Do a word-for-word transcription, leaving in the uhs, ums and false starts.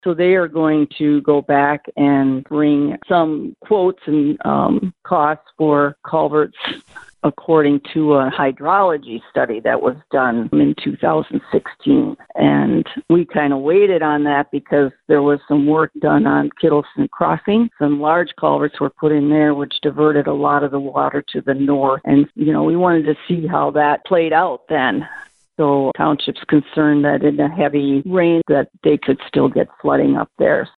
So they are going to go back and bring some quotes and um, costs for culverts according to a hydrology study that was done in two thousand sixteen. And we kind of waited on that because there was some work done on Kittleson Crossing. Some large culverts were put in there, which diverted a lot of the water to the north. And, you know, we wanted to see how that played out then. So township's concerned that in a heavy rain that they could still get flooding up there.